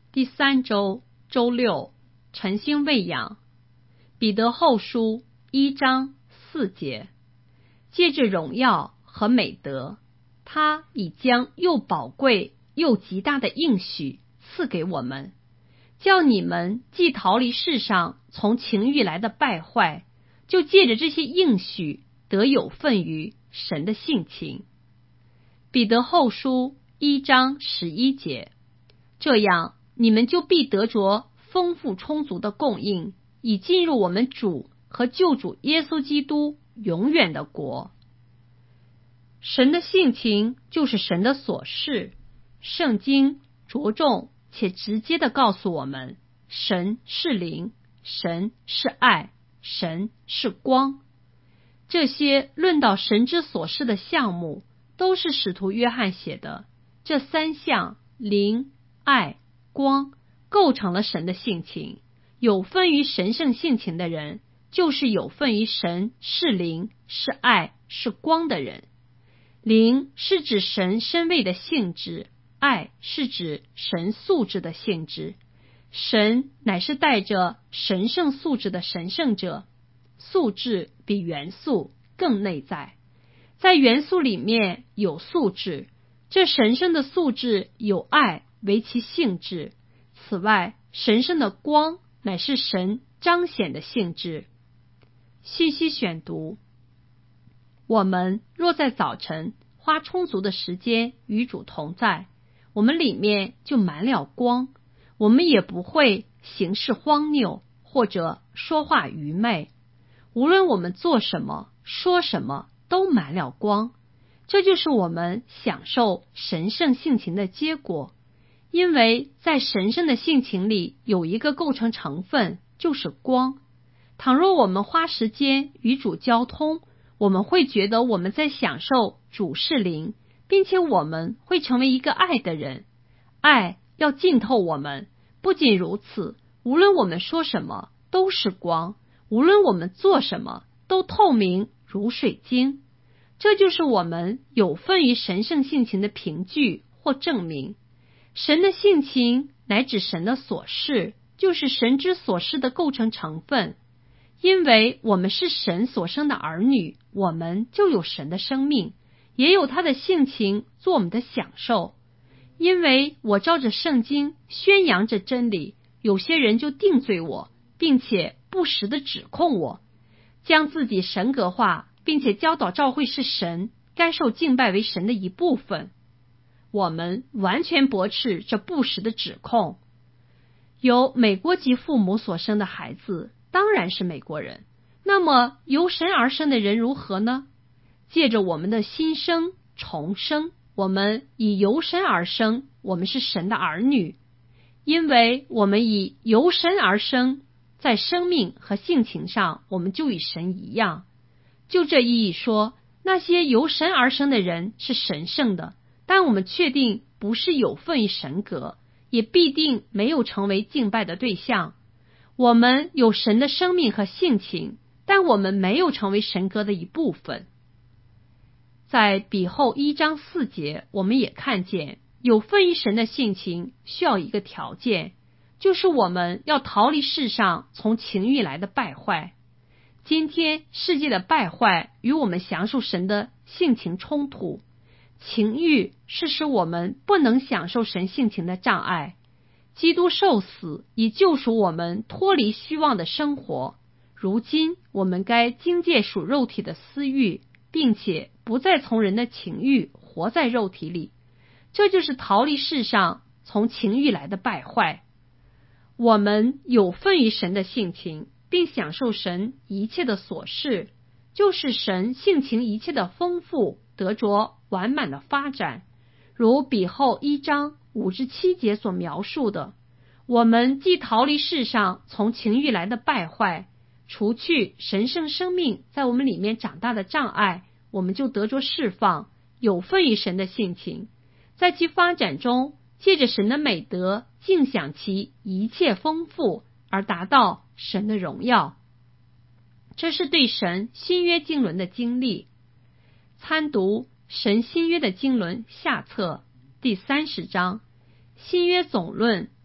第3周周六，晨星喂养。彼得后书1章4节，借着荣耀和美德，他已将又宝贵又极大的应许赐给我们，叫你们既逃离世上从情欲来的败坏，就借着这些应许得有份于神的性情。彼得后书1章11节，这样你们就必得着丰富充足的供应，以进入我们主和救主耶稣基督永远的国。神的性情就是神的所示，圣经着重且直接地告诉我们，神是灵，神是爱，神是光。这些论到神之所示的项目，都是使徒约翰写的。这3项灵、爱、光构成了神的性情。有分于神圣性情的人，就是有分于神是灵、是爱、是光的人。灵是指神身位的性质，爱是指神素质的性质。神乃是带着神圣素质的神圣者，素质比元素更内在。在元素里面有素质，这神圣的素质有爱为其性质。此外，神圣的光乃是神彰显的性质。信息选读：我们若在早晨花充足的时间与主同在，我们里面就满了光，我们也不会行事荒谬或者说话愚昧。无论我们做什么说什么，都满了光。这就是我们享受神圣性情的结果。因为在神圣的性情里有一个构成成分，就是光。倘若我们花时间与主交通，我们会觉得我们在享受主是灵，并且我们会成为一个爱的人。爱要浸透我们。不仅如此，无论我们说什么都是光，无论我们做什么都透明如水晶。这就是我们有分于神圣性情的凭据或证明。神的性情乃指神的所示，就是神之所示的构成成分。因为我们是神所生的儿女，我们就有神的生命，也有他的性情做我们的享受。因为我照着圣经宣扬着真理，有些人就定罪我，并且不时地指控我，将自己神格化，并且教导教会是神该受敬拜为神的一部分。我们完全驳斥这不实的指控。由美国籍父母所生的孩子当然是美国人，那么由神而生的人如何呢？借着我们的新生重生，我们以由神而生，我们是神的儿女。因为我们以由神而生，在生命和性情上我们就与神一样。就这意义说，那些由神而生的人是神圣的，但我们确定不是有份于神格，也必定没有成为敬拜的对象。我们有神的生命和性情，但我们没有成为神格的一部分。在彼后1章4节，我们也看见有份于神的性情需要一个条件，就是我们要逃离世上从情欲来的败坏。今天世界的败坏与我们享受神的性情冲突。情欲是使我们不能享受神性情的障碍。基督受死以救赎我们脱离虚妄的生活。如今我们该警戒属肉体的私欲，并且不再从人的情欲活在肉体里。这就是逃离世上从情欲来的败坏。我们有份于神的性情，并享受神一切的所示，就是神性情一切的丰富得着完满的发展。如彼后1章5至7节所描述的，我们既逃离世上从情欲来的败坏，除去神圣生命在我们里面长大的障碍，我们就得着释放，有份于神的性情，在其发展中借着神的美德尽享其一切丰富，而达到神的荣耀。这是对神新约经纶的经历。参读神新约的经纶下册第30章，新约总论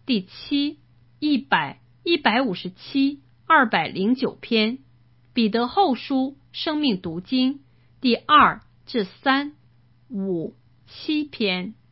第7、100、157、209篇，彼得后书生命读经第2至3、5、7篇。